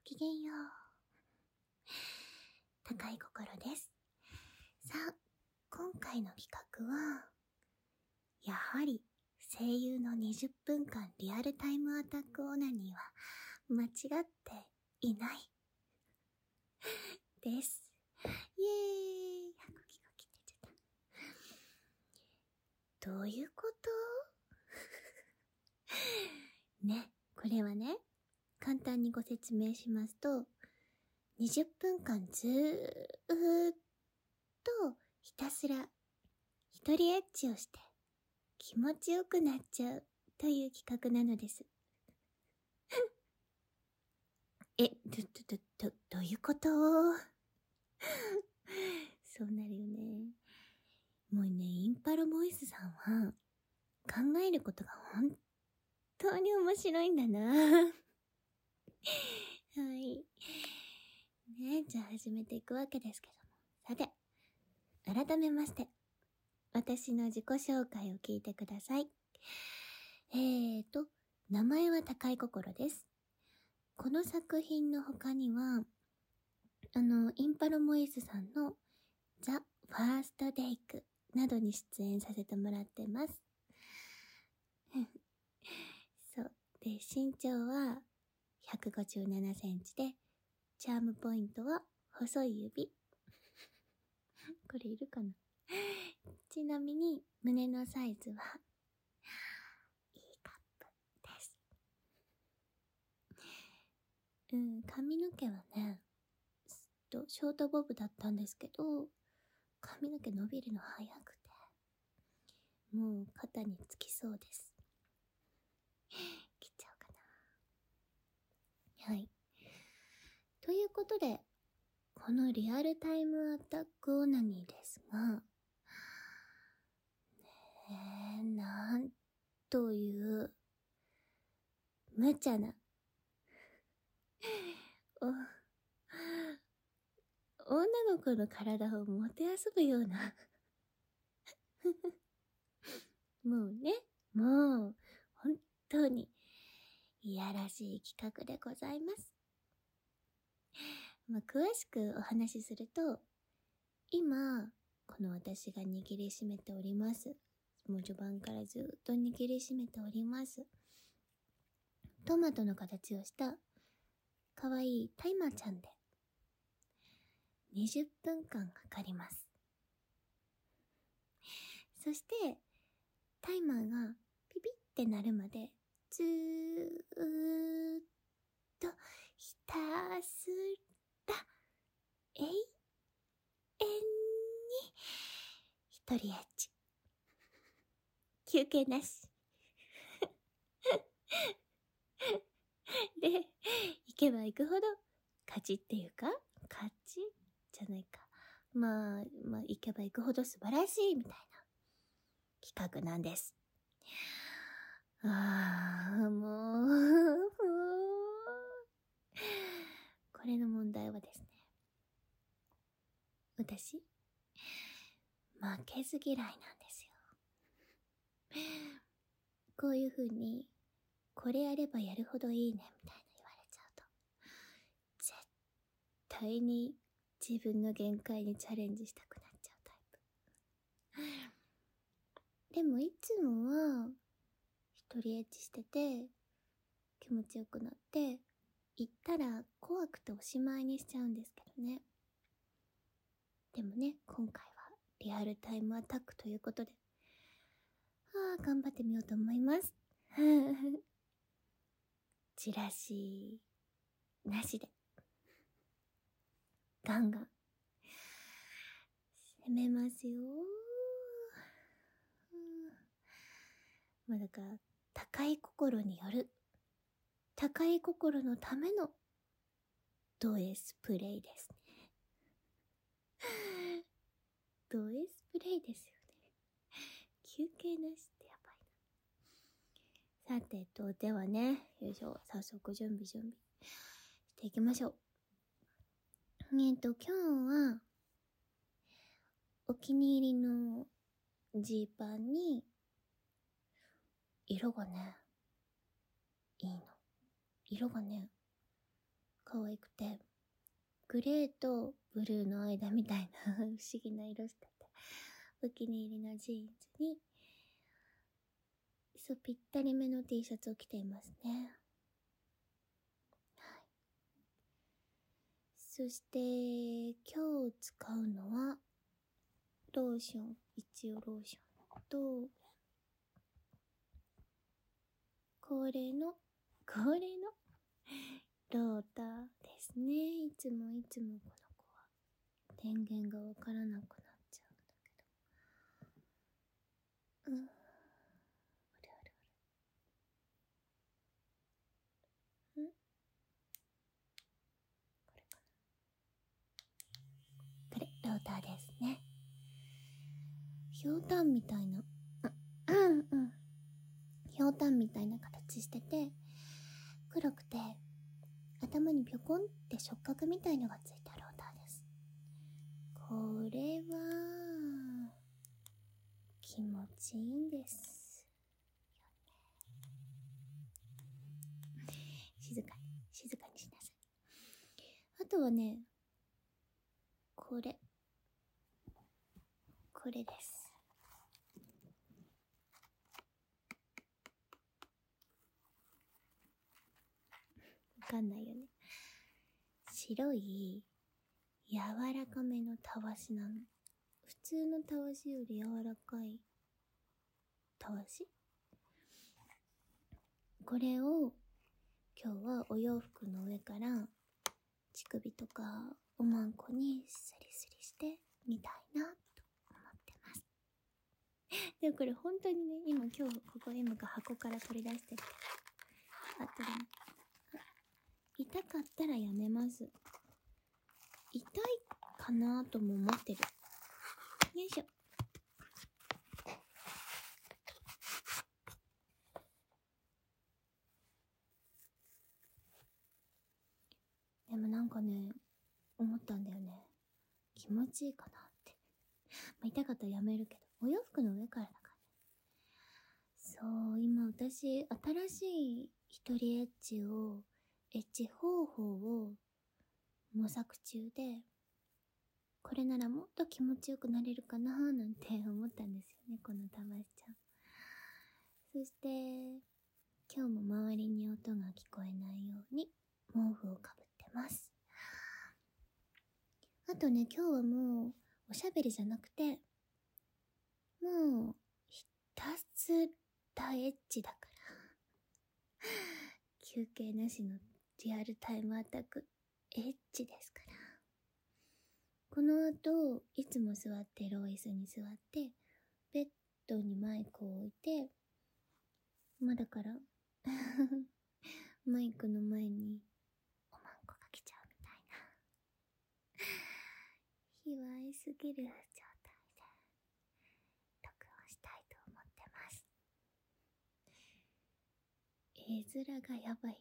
きげんよう。高い心です。さあ、今回の企画は、やはり声優の20分間リアルタイムアタックオナニーは間違っていないです。イエーイ。ゴキゴキって言っちゃった。どういうことね、これはね、簡単にご説明しますと、20分間ずーっとひたすら一人エッチをして気持ちよくなっちゃうという企画なのです。どういうことそうなるよね。もうね、インパルボイスさんは考えることが本当に面白いんだな。はい。ね、じゃあ始めていくわけですけども。さて、改めまして、私の自己紹介を聞いてください。名前は高い心です。この作品の他には、インパルモイスさんのザ・ファースト・デイクなどに出演させてもらってます。そう。で、身長は157センチで、チャームポイントは細い指。これいるかな？ちなみに、胸のサイズは、E カップです。髪の毛はね、ショートボブだったんですけど、髪の毛伸びるの早くて、もう肩につきそうです。切っちゃおうかな。はい。ということで、このリアルタイムアタックオナニーですが、なんという無茶な女の子の体をもてあそぶようなもうね、もう本当にいやらしい企画でございます。詳しくお話しすると、今この私が握りしめております。もう序盤からずっと握りしめております。トマトの形をしたかわいいタイマーちゃんで20分間かかります。そしてタイマーがピピって鳴るまでずーっとひたすら永遠に一人エッチ。休憩なし。で、行けば行くほど勝ちっていうか、勝ちじゃないか。まあ、行けば行くほど素晴らしいみたいな企画なんです。もう。これの問題はですね。私、負けず嫌いなんですよ。こういう風に、これやればやるほどいいね、みたいな言われちゃうと、絶対に自分の限界にチャレンジしたくなっちゃうタイプ。でもいつもは、一人エッチしてて、気持ちよくなって、行ったら怖くておしまいにしちゃうんですけどね。でもね、今回はリアルタイムアタックということで、頑張ってみようと思います。チラシなしで、ガンガン、攻めますよ。だから、高い心による、高い心のためのド S プレイですね。ド S プレイですよね。休憩なしってやばいな。さてではね、よいしょ、早速準備していきましょう。今日は、お気に入りのジーパンに、色がね、いいの。色がね、 可愛くて、グレーとブルーの間みたいな不思議な色してて、お気に入りのジーンズに、そう、ぴったりめの T シャツを着ていますね。はい。そして、今日使うのは、ローション、一応ローションと、恒例のローターですね。いつもこの子は電源がわからなくなっちゃうんだけど。あれ。これ、ローターですね。ひょうたんみたいな、ひょうたんみたいな形してて、黒くて、頭にぴょこんって触覚みたいのがついたローターです。これは、気持ちいいんです。静かにしなさい。あとはね、これです。わかんないよね。白い、柔らかめのたわしなの。普通のたわしより柔らかいたわし？これを今日はお洋服の上から乳首とかおまんこにスリスリしてみたいなと思ってます。でもこれ本当にね、今日ここ今が箱から取り出してる。あとね、痛かったらやめます。痛いかなとも思ってる。よいしょ。でもなんかね、思ったんだよね。気持ちいいかなって。痛かったらやめるけど、お洋服の上からだからね。そう、今私、新しい一人エッチ方法を模索中で、これならもっと気持ちよくなれるかなーなんて思ったんですよね、このたましちゃん。そして、今日も周りに音が聞こえないように毛布をかぶってます。あとね、今日はもうおしゃべりじゃなくて、もうひたすらエッチだから休憩なしのリアルタイムアタックエッチですから。この後いつも座ってるお椅子に座ってベッドにマイクを置いて、だからマイクの前におまんこが来ちゃうみたいな卑猥すぎる状態で録音したいと思ってます。絵面がやばいよね。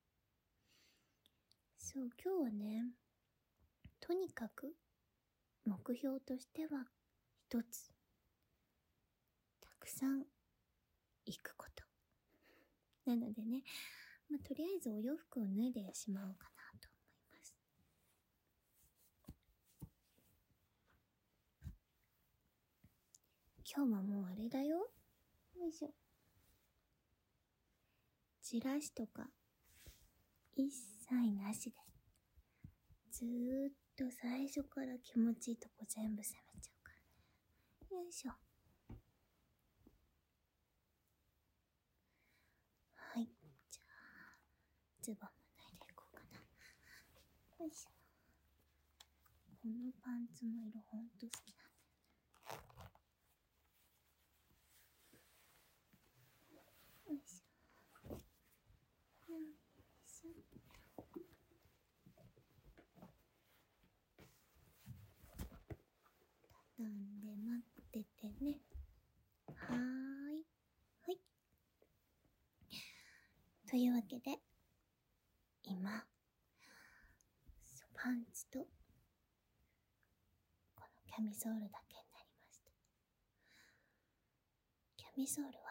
そう、今日はね、とにかく目標としては一つ、たくさん行くことなのでね、とりあえずお洋服を脱いでしまおうかなと思います。今日はもうあれだよ。よいしょ。じらしとか一切なしで、ずーっと最初から気持ちいいとこ全部攻めちゃうからね。よいしょ。はい、じゃあズボンも脱いでいこうかな。よいしょ。このパンツの色ほんと好きなんだよね。よいしょ。よいしょ。畳んで待っててね。はーい。はい。というわけで、今、パンツと、このキャミソールだけになりました。キャミソールは、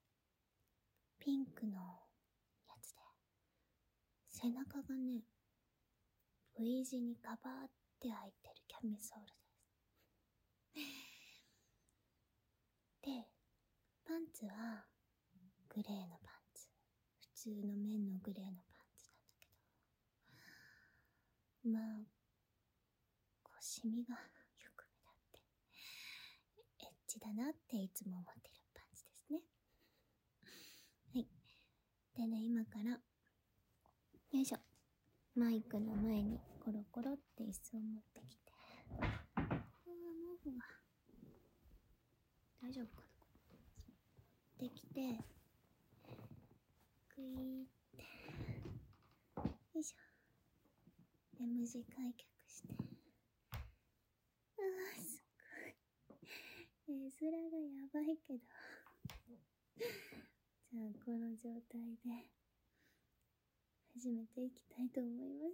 ピンクのやつで、背中がね、 V 字にカバーって開いてるキャミソールです。で、パンツはグレーのパンツ。普通の綿のグレーのパンツなんだけど、まあ、こうシミがよく目立って、エッチだなっていつも思ってるパンツですね。はい。でね、今から、よいしょ。マイクの前にコロコロって椅子を持ってきて。毛布が。大丈夫かな。できて、グイーって。よいしょ。で、無事開脚して。すっごい。絵面がやばいけど。じゃあ、この状態で、始めていきたいと思います。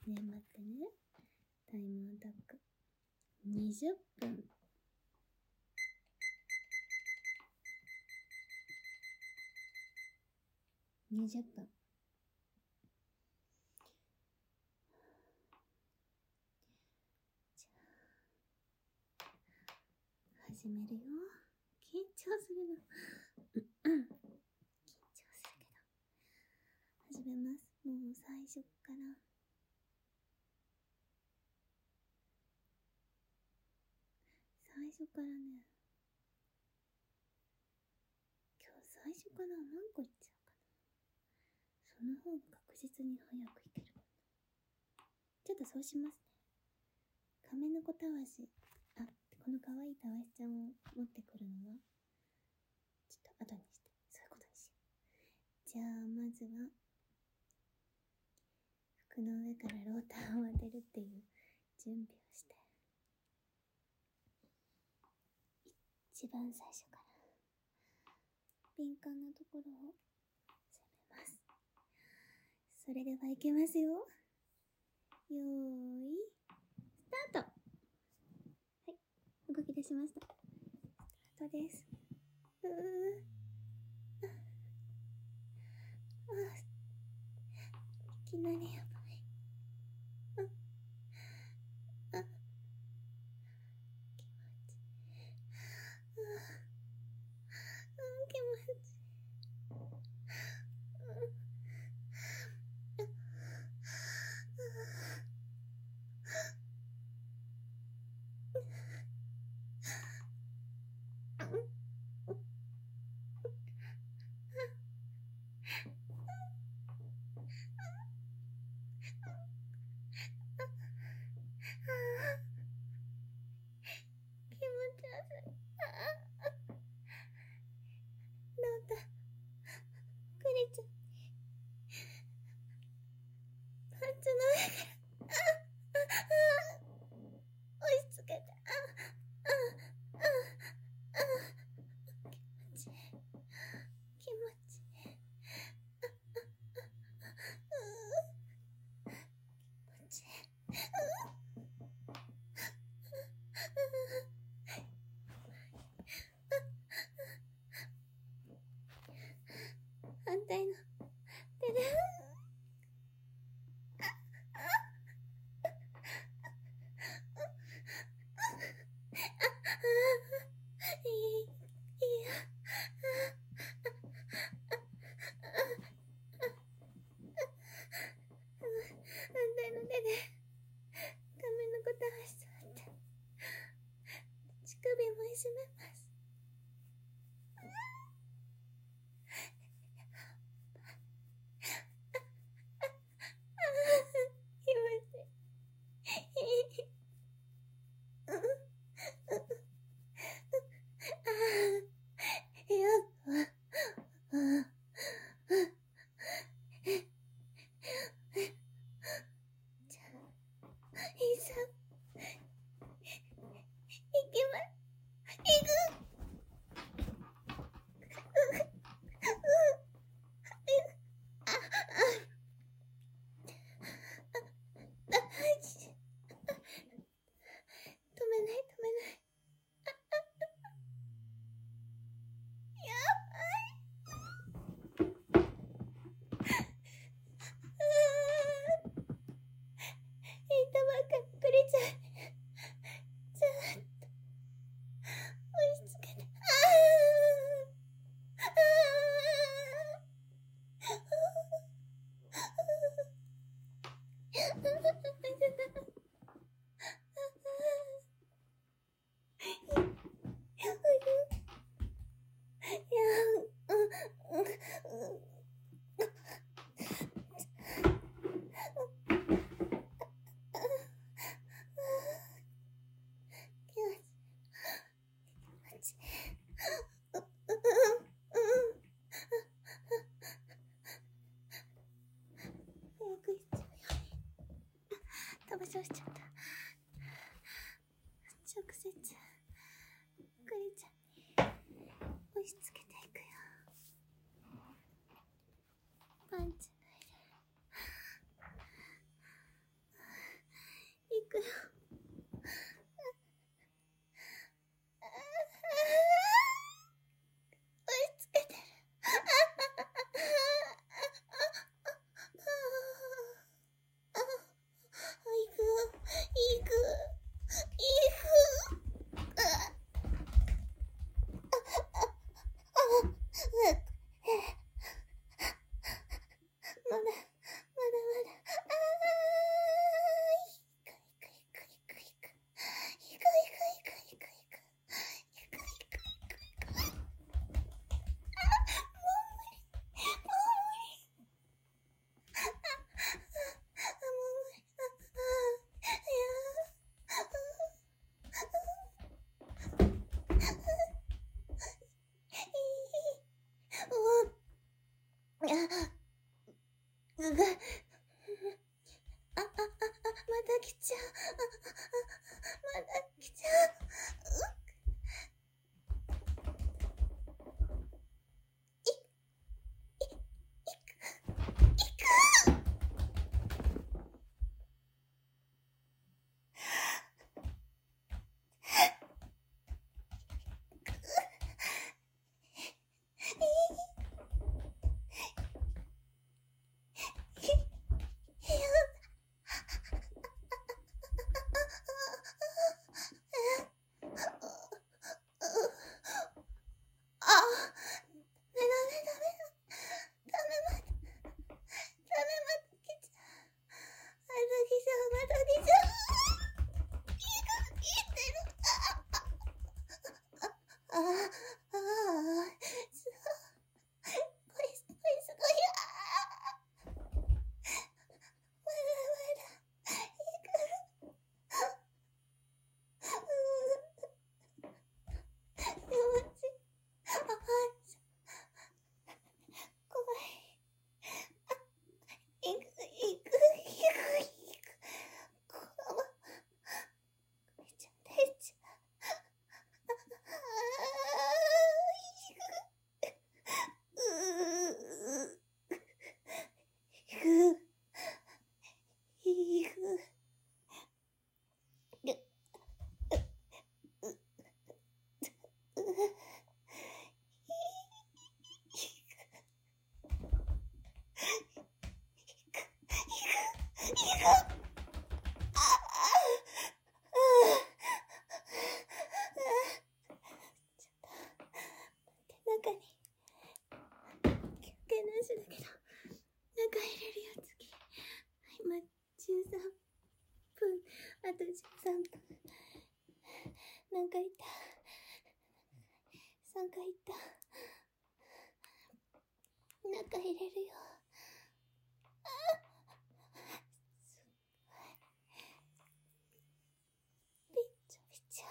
ねえ、待ってね。タイムアタック。20分。20分。じゃあ、始めるよ。緊張するの。緊張するけど。始めます。もう最初から。最初からね。今日最初から何個いっちゃうかな。その方が確実に早くいけるもんな。ちょっとそうしますね。亀の子たわし。この可愛いたわしちゃんを持ってくるのは、ちょっと後にして、そういうことにしよう。じゃあ、まずは、服の上からローターを当てるっていう準備をして、一番最初から敏感なところを攻めます。それではいけますよ。よーいスタート。はい、動き出しました。スタートです。いきなりやばい。気持ちいい。パンツの上から押し付けて、気持ちいい。反対のしちゃった。直接、クリちゃんに押し付けていくよ。パンチの入れ。いくよ。押し付けてる。また来ちゃう。また来ちゃう。中に休憩なしだけど中入れるよ。次今13分、あと13分。何回いった？ 3 回いった。中入れるよ。びっちょびちょ。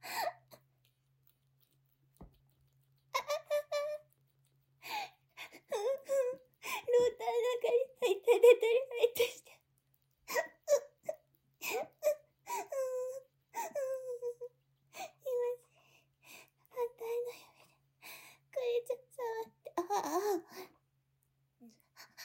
ローターの中に入った出たり入ったして。反対の指でクリちゃん触って。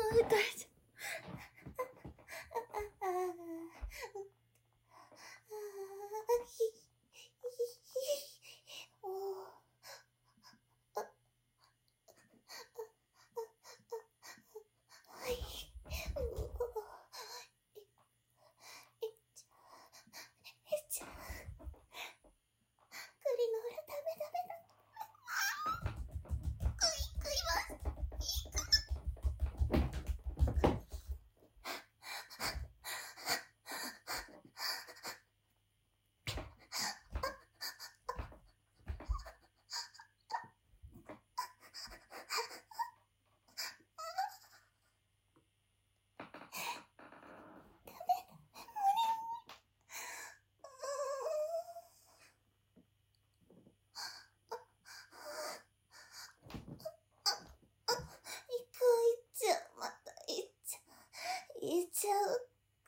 大丈夫。いっちゃう。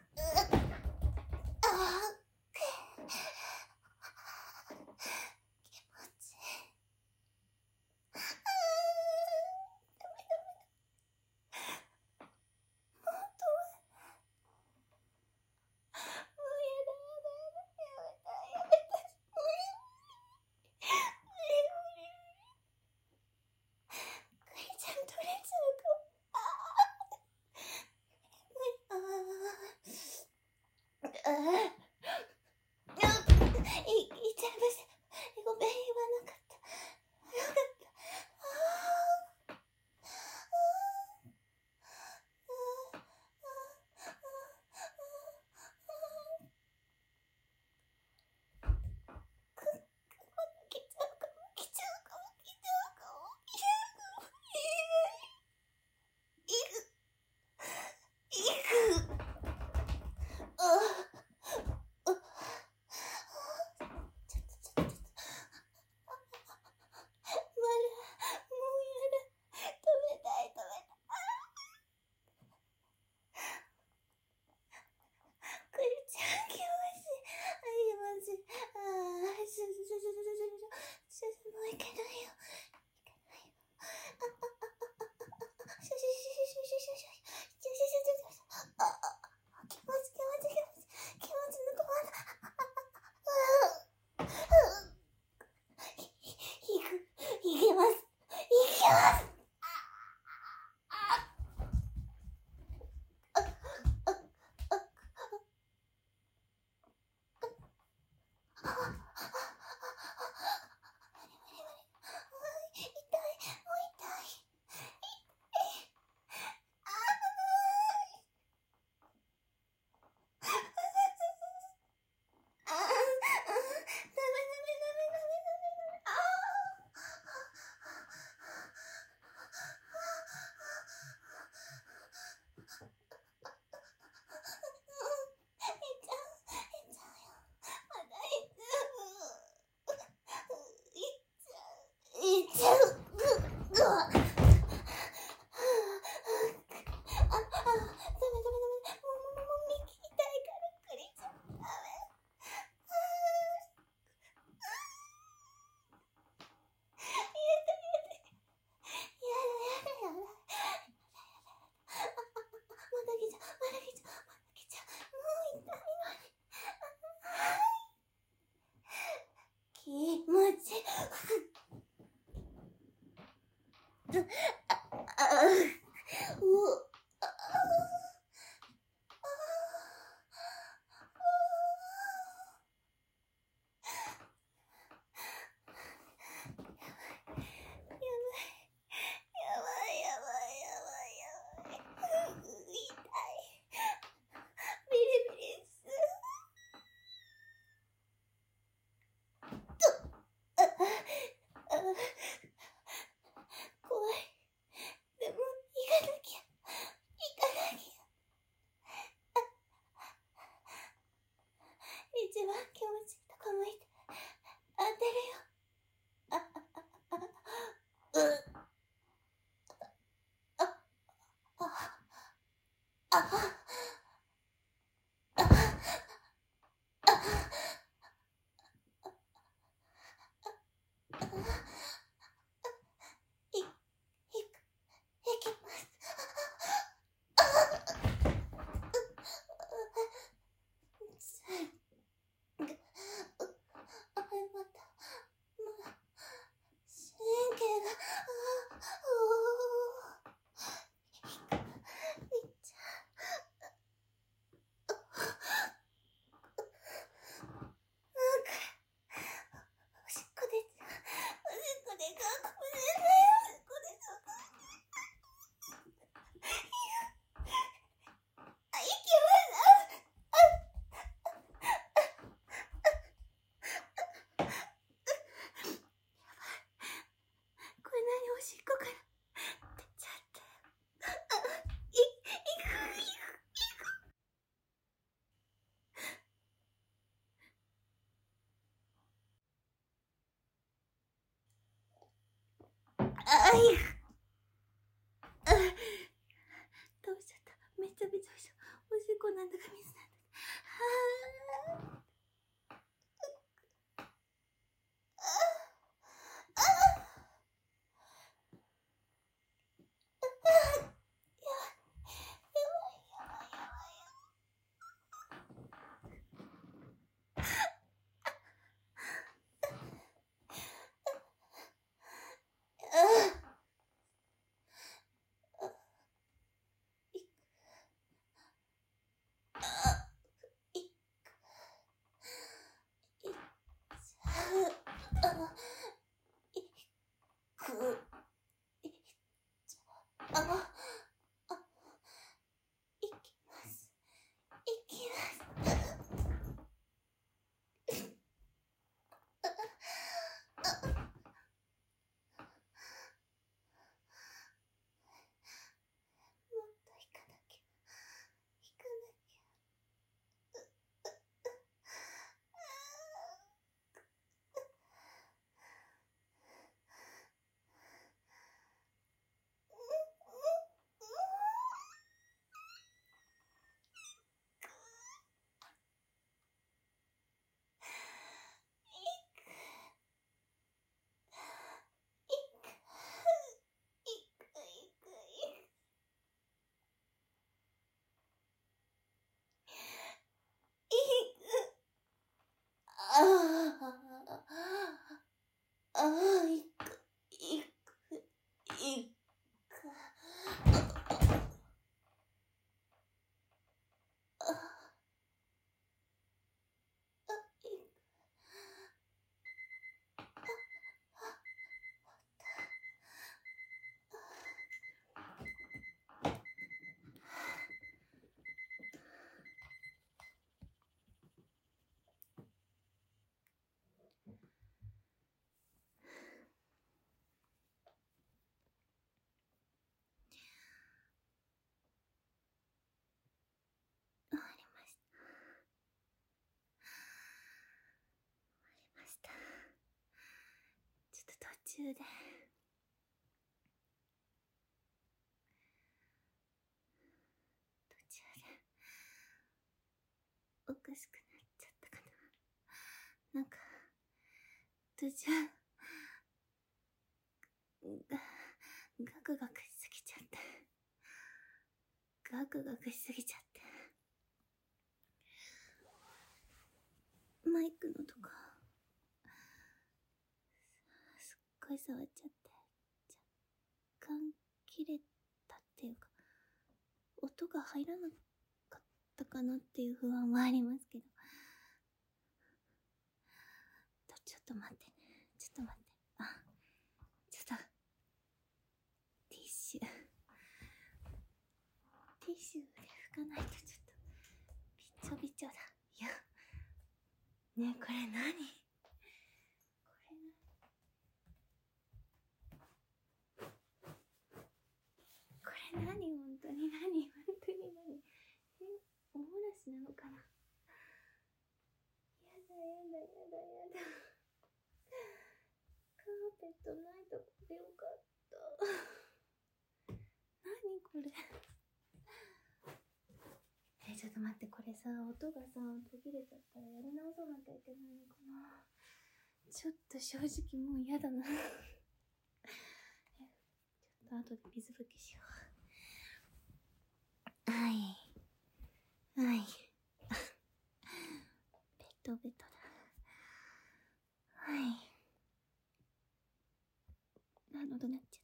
気持ちいい。本当はもうやだやめた無理クリちゃん取れちゃうかも。いっちゃいました。ごめん、言わなかった。よかった。来ちゃうかも。もういけないよ。いけます。いっちゃう。気持ち一番気持ちいいとこ向いて当てるよ。いきます。 中でおかしくなっちゃったかな。なんか途中ガクガクしすぎちゃってマイクのとこすっごい触っちゃって若干切れたっていうか音が入らなかったかなっていう不安はありますけど、ちょっと待ってね、ちょっと待って、あ、ちょっとティッシュで拭かないとちょっとびちょびちょだ。いやねえ、これ何？本当に何？おもらしなのかな？やだ。カーペットないとこでよかった。何これ？ちょっと待って、これさ、音がさ、途切れちゃったらやり直さなきゃいけないのかな。ちょっと正直もう嫌だな。ちょっと後で水拭きしよう。はい。ベトベトだ。はい。喉鳴っちゃった。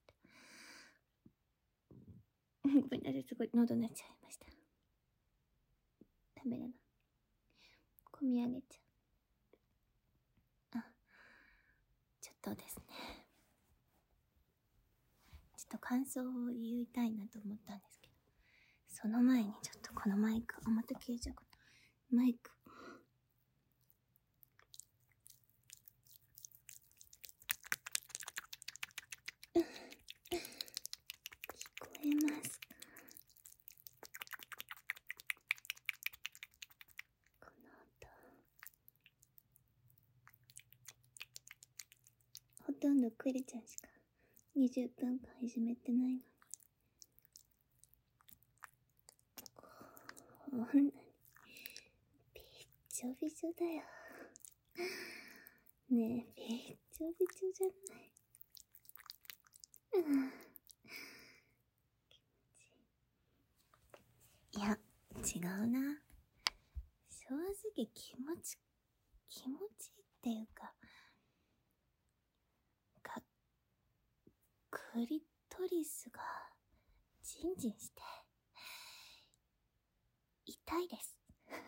ごめんなさい、すごい喉鳴っちゃいました。ダメだな。こみ上げちゃう。ちょっとですね。ちょっと感想を言いたいなと思ったんですけど、その前にちょっとこのマイク、また消えちゃうかと。マイク。聞こえますか？この音。ほとんどクリちゃんしか20分間いじめてないのに。こんなにびっちょびちょだよ。ねえ、びっちょびちょじゃない。いや、違うな。正直気持ちいいっていうか、クリトリスがジンジンして痛いです。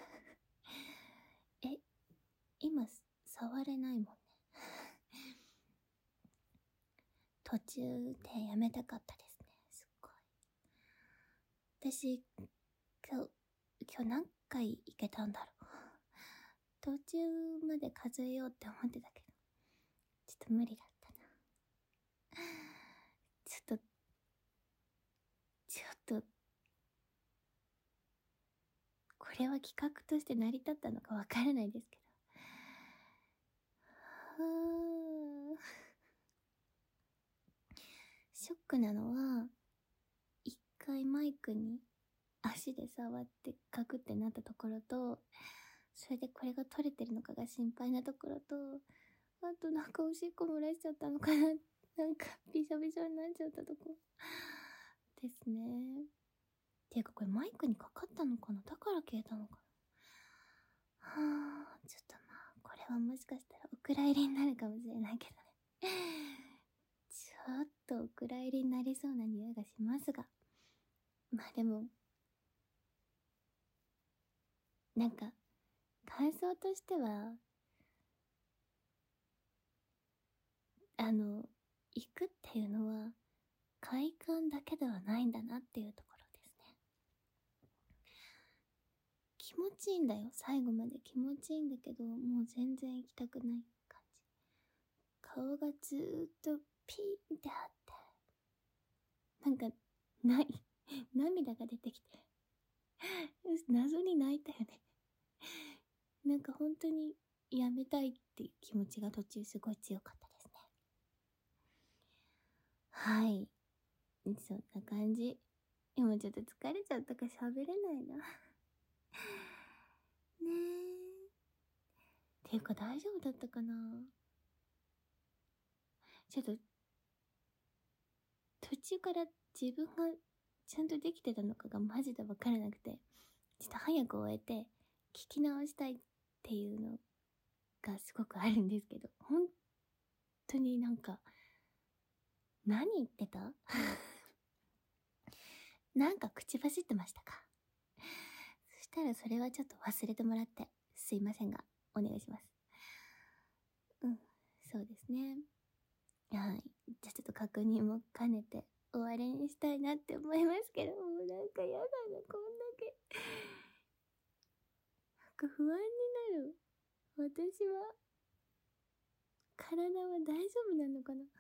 今触れないもんね。途中でやめたかったですね。すっごい。私今日何回行けたんだろう。途中まで数えようって思ってたけど、ちょっと無理だったな。ちょっとこれは企画として成り立ったのかわからないですけど、ショックなのは、一回マイクに足で触ってガクってなったところと、それでこれが取れてるのかが心配なところと、あとなんかおしっこ漏らしちゃったのかな、なんかびしょびしょになっちゃったとこですね。ていうかこれマイクにかかったのかな、だから消えたのかな。ちょっとまあこれはもしかしたらお蔵入りになるかもしれないけどね。ちょっとお蔵入りになりそうな匂いがしますが、まあでもなんか感想としては、行くっていうのは快感だけではないんだなっていうところですね。気持ちいいんだよ、最後まで気持ちいいんだけど、もう全然行きたくない感じ。顔がずーっとピーンってあって、なんか涙が出てきて謎に泣いたよね。なんか本当にやめたいっていう気持ちが途中すごい強かったですね。 はい。そんな感じ。今ちょっと疲れちゃったから喋れないな。ねえ。ていうか大丈夫だったかな。ちょっと、途中から自分がちゃんとできてたのかがマジでわからなくて、ちょっと早く終えて、聞き直したいっていうのがすごくあるんですけど、本当になんか、何言ってたなんか口走ってましたか。そしたらそれはちょっと忘れてもらって、すいませんが、お願いします。そうですね。はい。じゃあちょっと確認も兼ねて終わりにしたいなって思いますけど、もうなんかやだな、こんだけ。なんか不安になる。私は、体は大丈夫なのかな。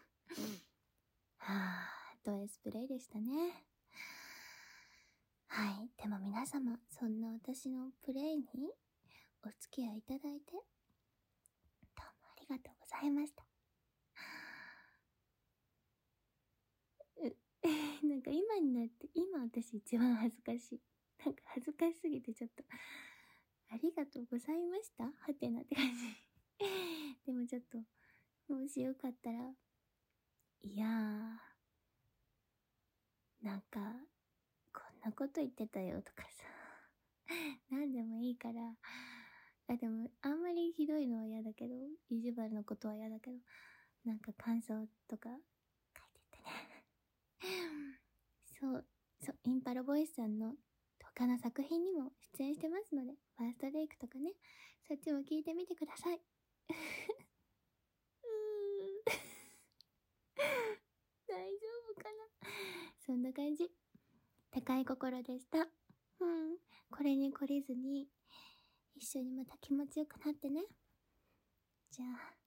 はぁ、ド S プレイでしたね。はい。でも皆様、そんな私のプレイにお付き合いいただいて、どうもありがとうございました。なんか今になって、今私一番恥ずかしい。なんか恥ずかしすぎてちょっと、ありがとうございましたはてなって感じ。でもちょっと、もしよかったら、いやー、なんか、こんなこと言ってたよとかさ、なんでもいいから、でも、あんまりひどいのは嫌だけど、意地悪のことは嫌だけど、なんか感想とか書いてってね。そう、インパラボイスさんの他の作品にも出演してますので、ファーストレイクとかね、そっちも聞いてみてください。大丈夫かな。そんな感じ。高い心でした。これに懲りずに、一緒にまた気持ちよくなってね。じゃあ。